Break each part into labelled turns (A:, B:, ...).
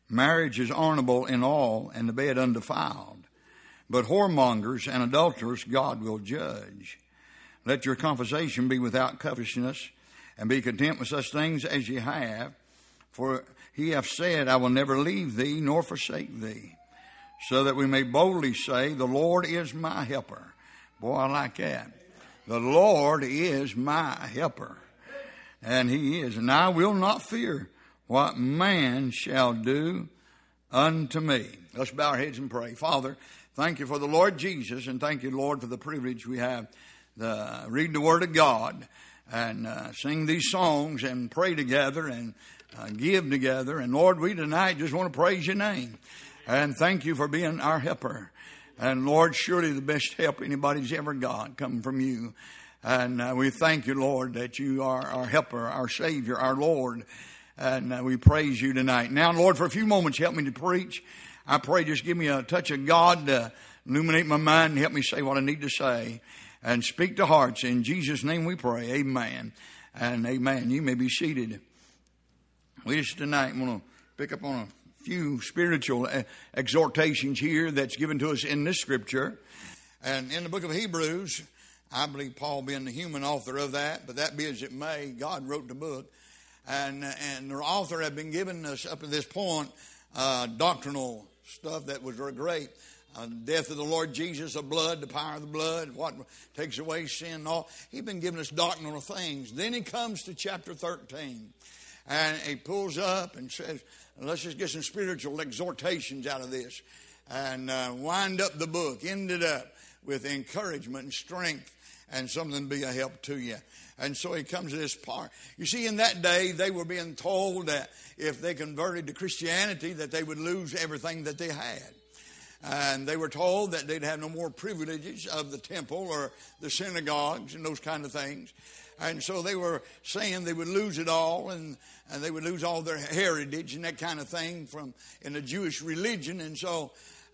A: Marriage is honorable in all, and the bed undefiled. But whoremongers and adulterers God will judge. Let your conversation be without covetousness, and be content with such things as ye have. For he hath said, I will never leave thee nor forsake thee. So that we may boldly say, the Lord is my helper. Boy, I like that. The Lord is my helper. And he is. And I will not fear what man shall do unto me. Let's bow our heads and pray. Father, thank you for the Lord Jesus, and thank you, Lord, for the privilege we have to read the Word of God and sing these songs and pray together and give together. And Lord, we tonight just want to praise your name and thank you for being our helper. And Lord, surely the best help anybody's ever got coming from you. And we thank you, Lord, that you are our helper, our Savior, our Lord. And we praise you tonight. Now, Lord, for a few moments, help me to preach. I pray just give me a touch of God to illuminate my mind and help me say what I need to say and speak to hearts. In Jesus' name we pray. Amen and amen. You may be seated. We just tonight want to pick up on a few spiritual exhortations here that's given to us in this scripture. And in the book of Hebrews, I believe Paul being the human author of that, but that be as it may, God wrote the book. And the author had been giving us up to this point doctrinal stuff that was very great. Death of the Lord Jesus, the blood, the power of the blood, what takes away sin and all. He's been giving us doctrinal things. Then he comes to chapter 13. And he pulls up and says, let's just get some spiritual exhortations out of this. And wind up the book. Ended up with encouragement and strength and something to be a help to you. And so he comes to this part. You see, in that day, they were being told that if they converted to Christianity, that they would lose everything that they had. And they were told that they'd have no more privileges of the temple or the synagogues and those kind of things. And so they were saying they would lose it all, and they would lose all their heritage and that kind of thing from in the Jewish religion. And so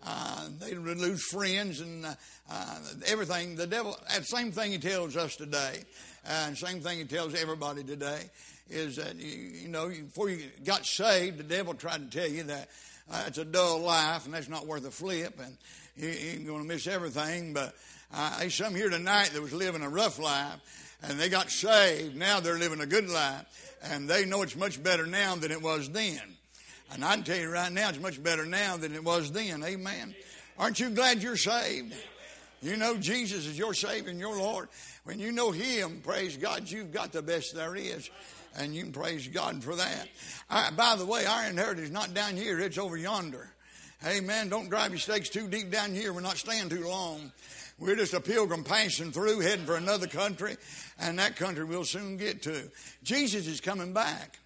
A: they would lose friends and everything. The devil, that same thing he tells us today, and same thing he tells everybody today, is that, you know, before you got saved, the devil tried to tell you that it's a dull life and that's not worth a flip and you're going to miss everything. But there's some here tonight that was living a rough life and they got saved. Now they're living a good life and they know it's much better now than it was then. And I can tell you right now, it's much better now than it was then. Amen. Aren't you glad you're saved? You know Jesus is your Savior and your Lord. When you know Him, praise God, you've got the best there is. And you can praise God for that. By the way, our inheritance is not down here. It's over yonder. Amen. Don't drive your stakes too deep down here. We're not staying too long. We're just a pilgrim passing through, heading for another country. And that country we'll soon get to. Jesus is coming back.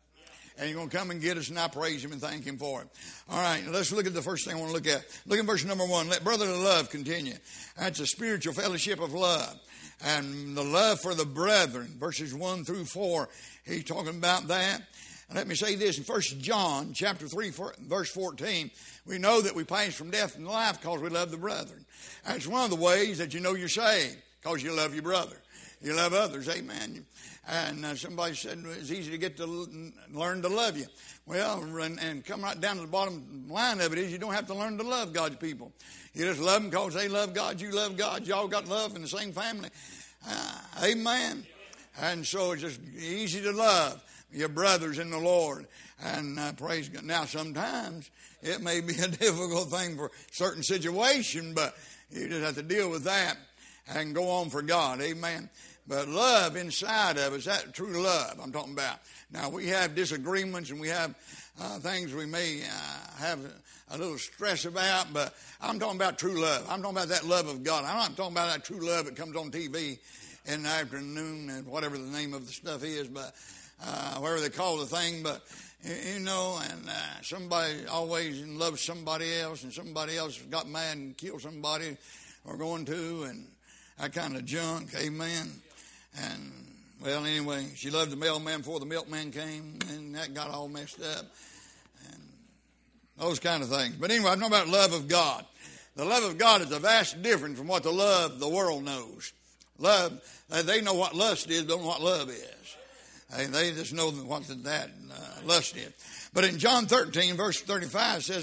A: And He's going to come and get us, and I praise Him and thank Him for it. All right, let's look at the first thing I want to look at. Look at verse number 1. Let brotherly love continue. That's a spiritual fellowship of love. And the love for the brethren, verses 1 through 4, he's talking about that. And let me say this, in 1 John chapter 3, verse 14, we know that we pass from death to life because we love the brethren. That's one of the ways that you know you're saved, because you love your brother. You love others, amen. And somebody said it's easy to get to learn to love you. Well, and come right down to the bottom line of it is you don't have to learn to love God's people. You just love them because they love God. You love God. Y'all got love in the same family. Amen. And so it's just easy to love your brothers in the Lord. And praise God. Now, sometimes it may be a difficult thing for a certain situation, but you just have to deal with that and go on for God. Amen. But love inside of us, that true love I'm talking about. Now, we have disagreements and we have things we may have a little stress about, but I'm talking about true love. I'm talking about that love of God. I'm not talking about that true love that comes on TV in the afternoon and whatever the name of the stuff is, but whatever they call the thing. But, you know, and somebody always loves somebody else and somebody else got mad and killed somebody or going to, and that kind of junk. Amen. And, well, anyway, she loved the mailman before the milkman came, and that got all messed up. And those kind of things. But anyway, I'm talking about love of God. The love of God is a vast difference from what the love the world knows. Love, they know what lust is, don't know what love is. They just know what that lust is. But in John 13, verse 35 says,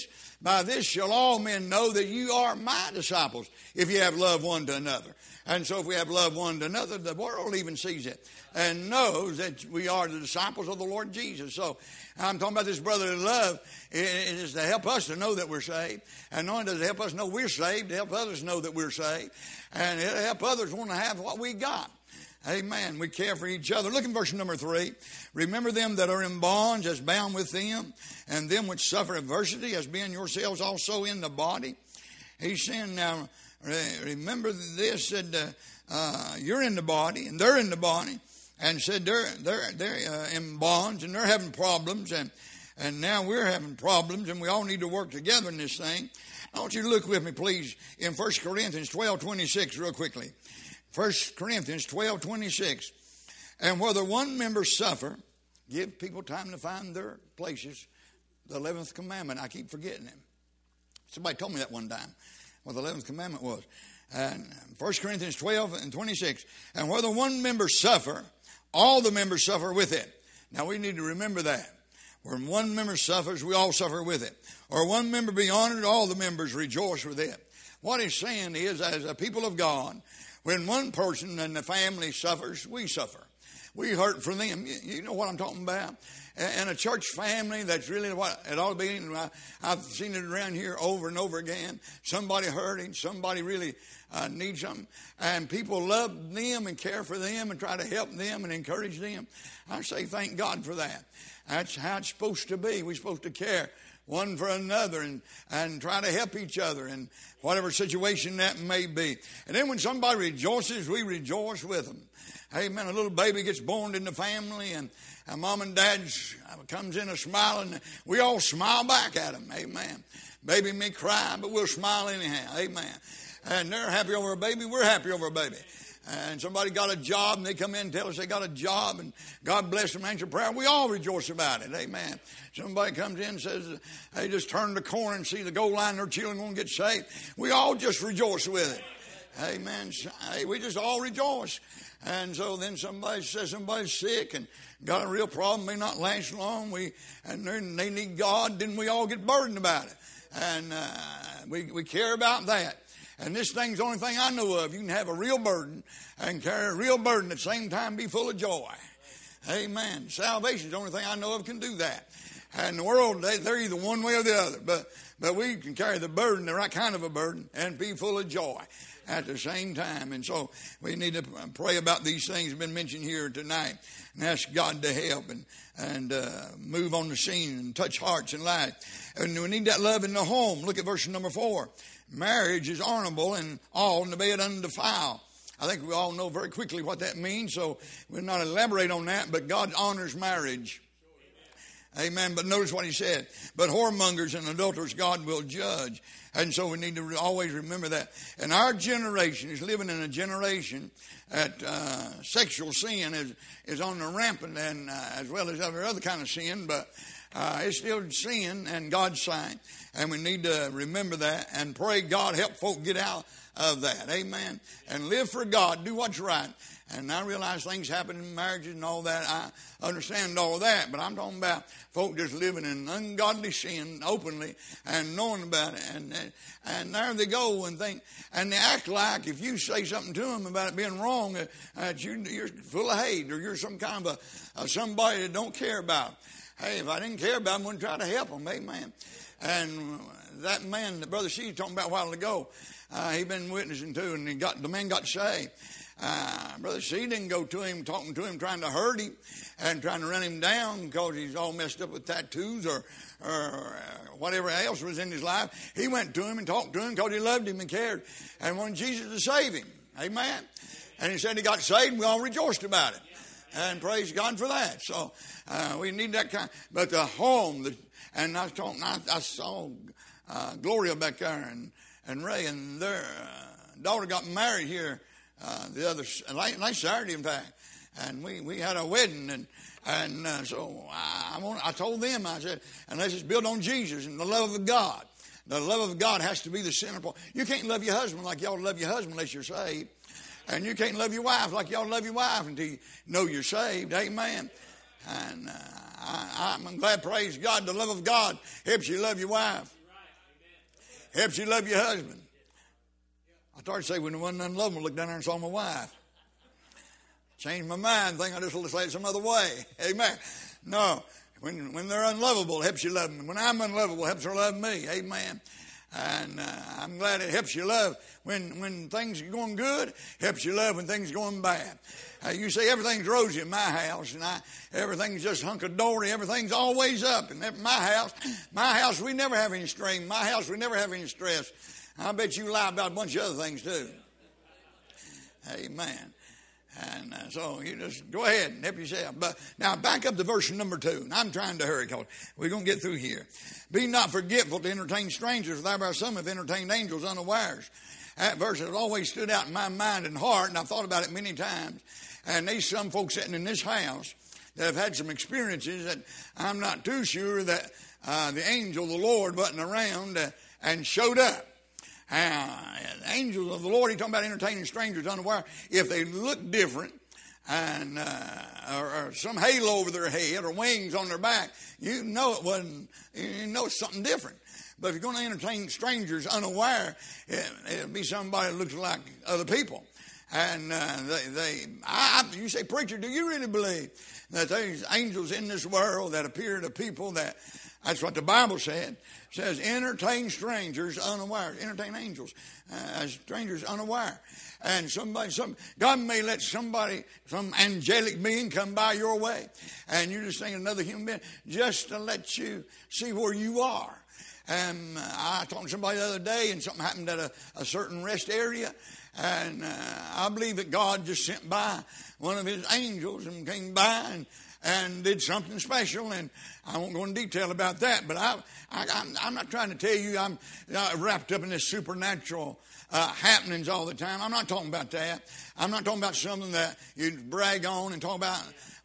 A: by this shall all men know that you are my disciples, if you have love one to another. And so if we have love one to another, the world even sees it and knows that we are the disciples of the Lord Jesus. So I'm talking about this brotherly love. It is to help us to know that we're saved. And not only does it help us know we're saved, to help others know that we're saved. And it'll help others want to have what we got. Amen. We care for each other. Look in verse number 3. Remember them that are in bonds as bound with them, and them which suffer adversity as being yourselves also in the body. He's saying, now, remember this, that you're in the body, and they're in the body, and said they're in bonds, and they're having problems, and now we're having problems, and we all need to work together in this thing. I want you to look with me, please, in 1 Corinthians 12:26 real quickly. 1 Corinthians 12:26. And whether one member suffer, give people time to find their places. The 11th commandment, I keep forgetting it. Somebody told me that one time, what the 11th commandment was. And 1 Corinthians 12:26. And whether one member suffer, all the members suffer with it. Now we need to remember that. When one member suffers, we all suffer with it. Or one member be honored, all the members rejoice with it. What he's saying is, as a people of God, when one person in the family suffers, we suffer. We hurt for them. You know what I'm talking about? And a church family, that's really what it ought to be. I've seen it around here over and over again. Somebody hurting, somebody really needs something. And people love them and care for them and try to help them and encourage them. I say thank God for that. That's how it's supposed to be. We're supposed to care one for another and try to help each other in whatever situation that may be. And then when somebody rejoices, we rejoice with them. Amen. A little baby gets born in the family, and mom and dad comes in a smiling. We all smile back at them. Amen. Baby may cry, but we'll smile anyhow. Amen. And they're happy over a baby. We're happy over a baby. And somebody got a job, and they come in and tell us they got a job, and God bless them, answer prayer. We all rejoice about it. Amen. Somebody comes in and says, they just turn the corner and see the goal line, their children won't get saved. We all just rejoice with it. Amen. Hey, we just all rejoice. And so then somebody says somebody's sick and got a real problem, may not last long, and they need God, then we all get burdened about it. And we care about that. And this thing's the only thing I know of. You can have a real burden and carry a real burden at the same time be full of joy. Amen. Salvation is the only thing I know of can do that. And the world, they're either one way or the other. But we can carry the burden, the right kind of a burden, and be full of joy at the same time. And so we need to pray about these things that have been mentioned here tonight and ask God to help and move on the scene and touch hearts and lives. And we need that love in the home. Look at verse number 4. Marriage is honorable and all, and the bed undefiled. I think we all know very quickly what that means, so we'll not elaborate on that, but God honors marriage. Amen. But notice what he said. But whoremongers and adulterers God will judge. And so we need to always remember that. And our generation is living in a generation that sexual sin is on the rampant, and as well as every other kind of sin, but it's still sin in God's sight. And we need to remember that and pray God help folk get out of that. Amen. And live for God. Do what's right. And I realize things happen in marriages and all that. I understand all of that. But I'm talking about folk just living in ungodly sin openly and knowing about it. And there they go and think. And they act like if you say something to them about it being wrong, that you're full of hate or you're some kind of somebody that don't care about them. Hey, if I didn't care about them, I wouldn't try to help them. Amen. And that man that Brother C was talking about a while ago, he'd been witnessing to, and the man got saved. Brother C didn't go to him, talking to him, trying to hurt him and trying to run him down because he's all messed up with tattoos or whatever else was in his life. He went to him and talked to him because he loved him and cared and wanted Jesus to save him. Amen. And he said he got saved, and we all rejoiced about it. And praise God for that. So we need that kind. But the home, and I saw Gloria back there and Ray, and their daughter got married here last Saturday, in fact. And we had a wedding, and so I told them, I said, and let's just build on Jesus and the love of God. The love of God has to be the center point. You can't love your husband like you ought to love your husband unless you're saved. And you can't love your wife like you ought to love your wife until you know you're saved. Amen. And I'm glad, praise God, the love of God helps you love your wife. Helps you love your husband. I started to say when there wasn't none lovable, looked down there and saw my wife. Changed my mind, think I just want to say it some other way. Amen. No, when they're unlovable, it helps you love them. When I'm unlovable, it helps her love me. Amen. And I'm glad it helps you love when things are going good. Helps you love when things are going bad. You say everything's rosy in my house, and everything's just hunky-dory. Everything's always up. And my house, we never have any strain. My house, we never have any stress. I bet you lie about a bunch of other things too. Amen. And so you just go ahead and help yourself. But now back up to verse number 2. And I'm trying to hurry because we're going to get through here. Be not forgetful to entertain strangers, for thereby some have entertained angels unawares. That verse has always stood out in my mind and heart, and I've thought about it many times. And there's some folks sitting in this house that have had some experiences that I'm not too sure that the angel of the Lord wasn't around and showed up. The angels of the Lord, he's talking about entertaining strangers unaware. If they look different and or some halo over their head or wings on their back, you know it wasn't. You know it's something different. But if you're going to entertain strangers unaware, it'll be somebody that looks like other people. And you say, preacher, do you really believe that there's angels in this world that appear to people that? That's what the Bible said. It says, entertain strangers unaware. Entertain angels as strangers unaware. And God may let some angelic being come by your way. And you just think another human being just to let you see where you are. And I talked to somebody the other day and something happened at a certain rest area. And I believe that God just sent by one of his angels and came by and did something special, and I won't go into detail about that, but I'm not trying to tell you I'm wrapped up in this supernatural happenings all the time. I'm not talking about that. I'm not talking about something that you brag on and talk about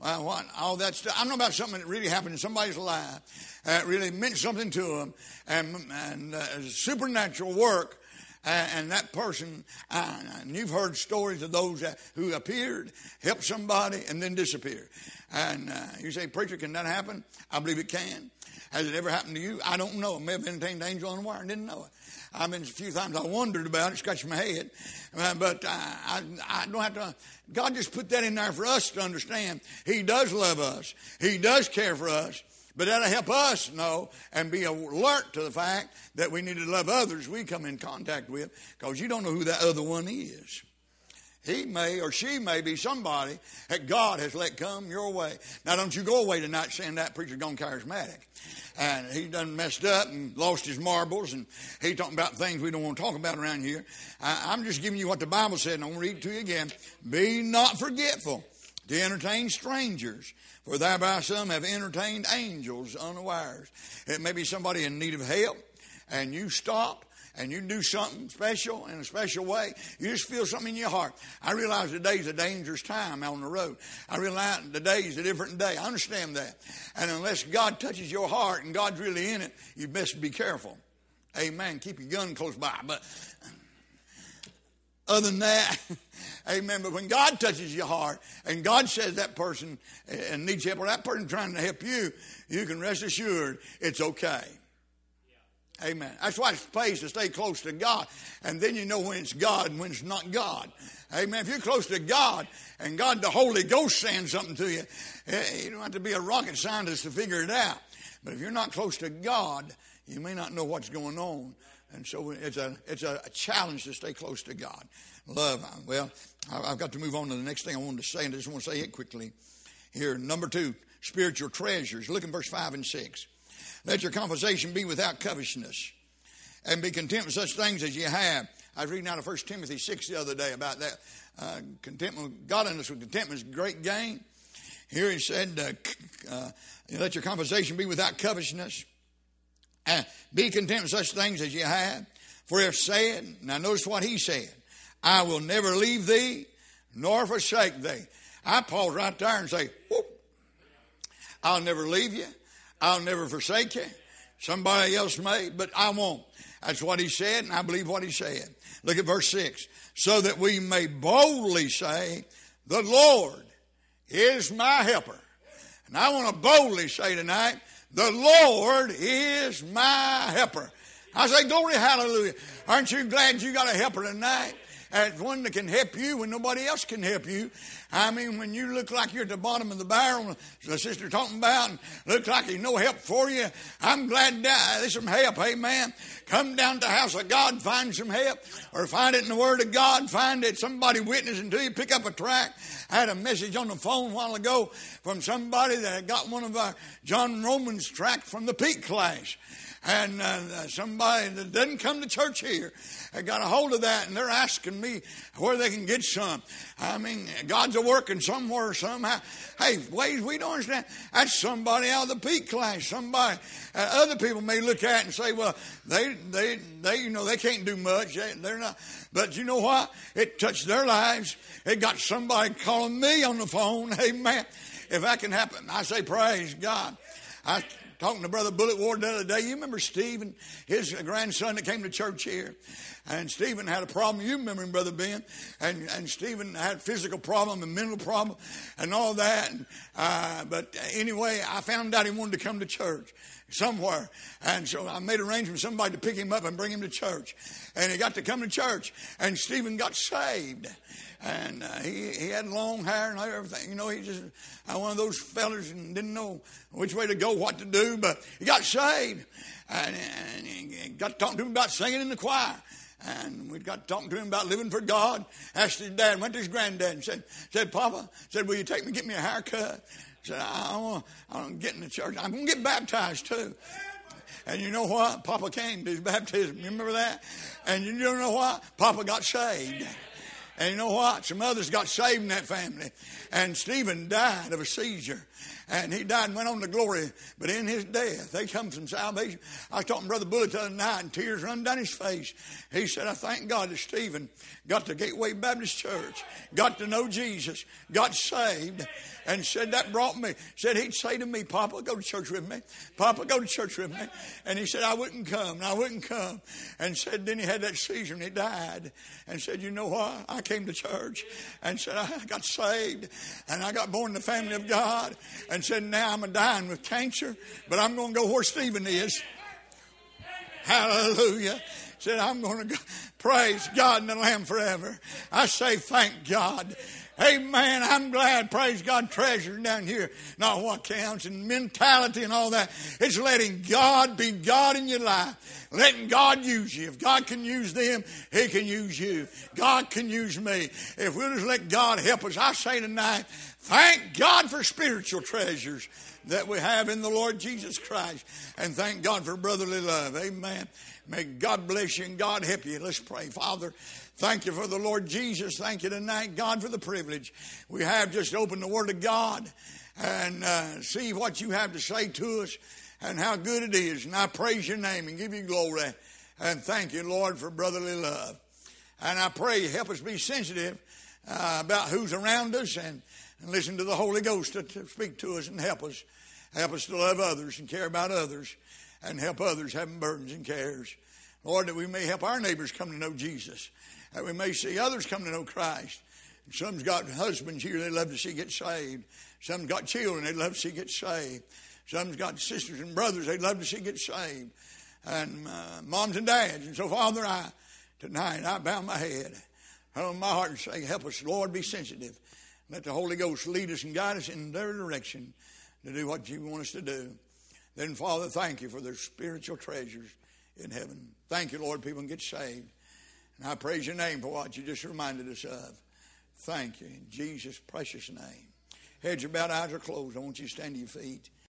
A: all that stuff. I'm talking about something that really happened in somebody's life that really meant something to them, and supernatural work. And that person, and you've heard stories of those who appeared, helped somebody, and then disappeared. And you say, preacher, can that happen? I believe it can. Has it ever happened to you? I don't know. I may have entertained an angel on the wire and didn't know it. I've been a few times I wondered about it, scratched my head. But I don't have to. God just put that in there for us to understand. He does love us. He does care for us. But that'll help us know and be alert to the fact that we need to love others we come in contact with, because you don't know who that other one is. He may or she may be somebody that God has let come your way. Now, don't you go away tonight saying that preacher's gone charismatic. And he done messed up and lost his marbles, and he talking about things we don't want to talk about around here. I'm just giving you what the Bible said, and I'm going to read it to you again. Be not forgetful to entertain strangers, for thereby some have entertained angels unawares. It may be somebody in need of help, and you stop, and you do something special in a special way. You just feel something in your heart. I realize today's a dangerous time out on the road. I realize today's a different day. I understand that. And unless God touches your heart and God's really in it, you best be careful. Amen. Keep your gun close by. But other than that, amen. But when God touches your heart and God says that person needs help, or that person trying to help you, you can rest assured it's okay. Amen. That's why it pays to stay close to God. And then you know when it's God and when it's not God. Amen. If you're close to God and God, the Holy Ghost, saying something to you, you don't have to be a rocket scientist to figure it out. But if you're not close to God, you may not know what's going on. And so it's a challenge to stay close to God. Love. Well, I've got to move on to the next thing I wanted to say, and I just want to say it quickly. Here, number 2, spiritual treasures. Look in verse 5 and 6. Let your conversation be without covetousness, and be content with such things as you have. I was reading out of 1 Timothy 6 the other day about that. Contentment, godliness with contentment is great gain. Here he said, let your conversation be without covetousness. Be content with such things as you have. For if said, now notice what he said, I will never leave thee nor forsake thee. I pause right there and say, whoop, I'll never leave you. I'll never forsake you. Somebody else may, but I won't. That's what he said, and I believe what he said. Look at verse 6. So that we may boldly say, the Lord is my helper. And I want to boldly say tonight, the Lord is my helper. I say, glory, hallelujah. Aren't you glad you got a helper tonight? And one that can help you when nobody else can help you. I mean, when you look like you're at the bottom of the barrel, the sister talking about, and look like there's no help for you, I'm glad there's some help. Amen. Come down to the house of God, find some help, or find it in the Word of God, find it somebody witnessing to you, pick up a tract. I had a message on the phone a while ago from somebody that had got one of our John Romans tracts from the Peak class. And somebody that doesn't come to church here got a hold of that, and they're asking me where they can get some. I mean, God's a working somewhere, somehow. Hey, ways we don't understand. That's somebody out of the Peak class. Somebody. Other people may look at it and say, well, they can't do much. They're not. But you know what? It touched their lives. It got somebody calling me on the phone. Amen. If that can happen, I say, praise God. Talking to Brother Bullet Ward the other day. You remember Stephen, his grandson that came to church here? And Stephen had a problem. You remember him, Brother Ben. And Stephen had a physical problem and mental problem and all that. But anyway, I found out he wanted to come to church somewhere. And so I made arrangements with somebody to pick him up and bring him to church. And he got to come to church. And Stephen got saved. And he had long hair and everything. You know, he just one of those fellas and didn't know which way to go, what to do. But he got saved. And he got talking to him about singing in the choir. And we got talking to him about living for God. Asked his dad, went to his granddad and said, Papa, will you take me, get me a haircut? Said, I want to get in the church. I'm going to get baptized too. And you know what? Papa came to his baptism. You remember that? And you know what? Papa got saved. And you know what? Some others got saved in that family. And Stephen died of a seizure. And he died and went on to glory. But in his death, they come from salvation. I was talking to Brother Bullet the other night, and tears run down his face. He said, I thank God that Stephen got to Gateway Baptist Church, got to know Jesus, got saved, and said that brought me. Said he'd say to me, Papa, go to church with me. Papa, go to church with me. And he said, I wouldn't come, and I wouldn't come. And said, then he had that seizure, and he died. And said, you know what? I came to church, and said, I got saved, and I got born in the family of God. And said, now I'm dying with cancer, but I'm going to go where Stephen is. Hallelujah. Said, I'm going to go. Praise God and the Lamb forever. I say, thank God. Amen. I'm glad, praise God, treasures down here. Not what counts and mentality and all that. It's letting God be God in your life. Letting God use you. If God can use them, He can use you. God can use me. If we'll just let God help us, I say tonight, thank God for spiritual treasures that we have in the Lord Jesus Christ. And thank God for brotherly love. Amen. May God bless you and God help you. Let's pray. Father, thank you for the Lord Jesus. Thank you tonight, God, for the privilege we have just to open the Word of God and see what you have to say to us and how good it is. And I praise your name and give you glory. And thank you, Lord, for brotherly love. And I pray you help us be sensitive about who's around us and listen to the Holy Ghost to speak to us and help us. Help us to love others and care about others and help others having burdens and cares. Lord, that we may help our neighbors come to know Jesus. That we may see others come to know Christ. Some's got husbands here they'd love to see get saved. Some's got children they'd love to see get saved. Some's got sisters and brothers they'd love to see get saved. And moms and dads. And so, Father, tonight I bow my head on my heart and say, help us, Lord, be sensitive. Let the Holy Ghost lead us and guide us in their direction to do what you want us to do. Then, Father, thank you for their spiritual treasures in heaven. Thank you, Lord, people can get saved. And I praise your name for what you just reminded us of. Thank you in Jesus' precious name. Heads are bowed, eyes are closed. I want you to stand to your feet.